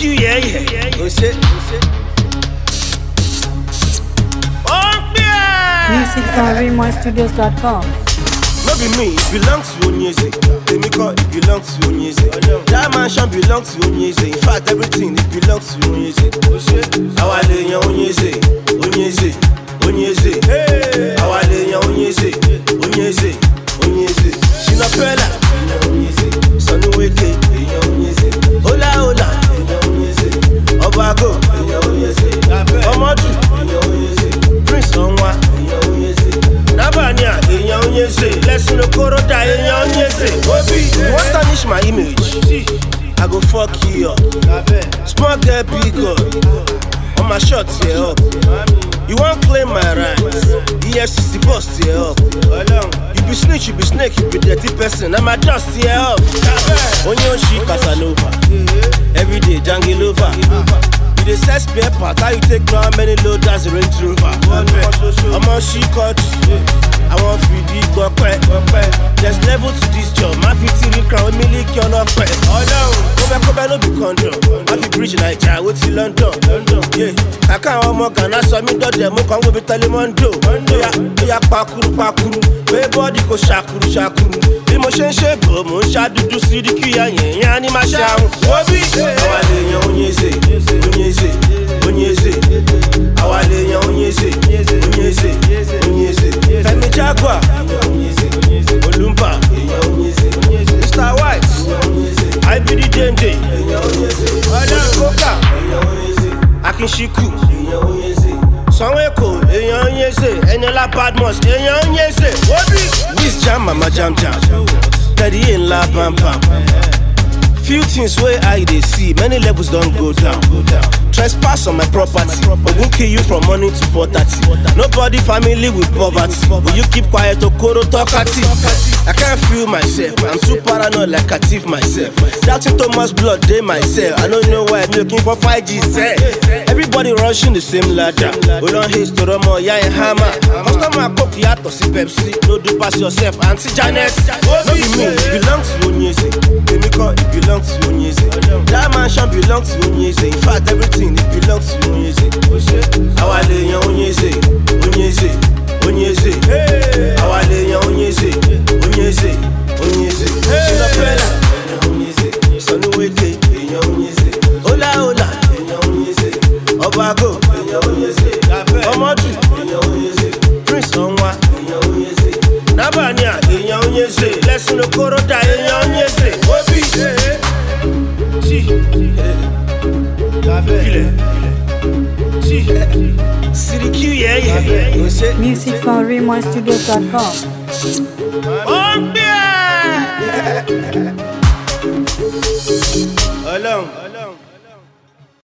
Siriku, yeah. Oh shit. Music from RaymonStudios.com. No be me, it belongs to Onyeze. Demiko, it belongs to Onyeze. That mansion belongs to Onyeze. In fact, everything, it belongs to Onyeze. Awale ya Onyeze, Onyeze, Onyeze. Awale ya Onyeze, Onyeze, Onyeze. Shinapela, Onyeze. Sanuweke, Onyeze. Hola, hola, Onyeze. Obago, Onyeze. Omodu, Onyeze. Prince Onwa, Onyeze. Nabanya, Onyeze. Lesson no Koroda, Onyeze. Obi, you want to tarnish my image? I go fuck you up. Small girl, big girl. On my shots, yeah up. You won't claim my rights. EFCC bust, yeah up. You be snitch, you be snake, you be dirty person. I'm a dust, yeah up. Onyoshi Casanova. Every day, jungle over. You dey sell spare part, how you take know how many loaders Range Rover? I'm on she cut. I want free big gokwe. There's level to this job. My 50 crown, million you're not pay. Oh no, go back no be control. I be bridge Nigeria, what's in London? Yeah, I can't walk more Ghana, so me do them. Come go be Telemondo. Yeah, pakuru. Way body go shakuru. Emotion shape, mo shadudu Siriku ya ni ma sha. Obi, awale ya Onyeze. Awale ya Onyeze. Femi Jaguar, Olumba, Mr. White, I be the JJ, Koka, Akinshiku, Sanweko, Onyeze, Enela Badmus, Onyeze. This jam, mama jam, Daddy in la bam. Few things where I they see, many levels don't go down. Trespass on my property, but won't kill you from morning to 4:30. Nobody family with poverty. Will you keep quiet or koro talkati? I can't feel myself, I'm too paranoid like I thief myself. Doubting Thomas blood, they myself. I don't know why I'm looking for 5G. Everybody rushing the same ladder. Hold on, haste to Romo, yeah, and hammer. Customer cook ya to see Pepsi. No do pass yourself, Auntie Janet. No be me, it belongs to Onyeze. Demiko, it belongs to Onyeze. That mansion belongs to Onyeze. In fact, everything, it belongs to Onyeze. Awale ya Onyeze. Awale ya Onyeze. Shinapela, Sanuweke, Hola, Obago, Omodu, Prince Onwa, Nabanya, Onyeze. Lesson no Koroda, Onyeze. Obi, Siriku, yeah. Music from RaymonStudios.com. Oh, yeah.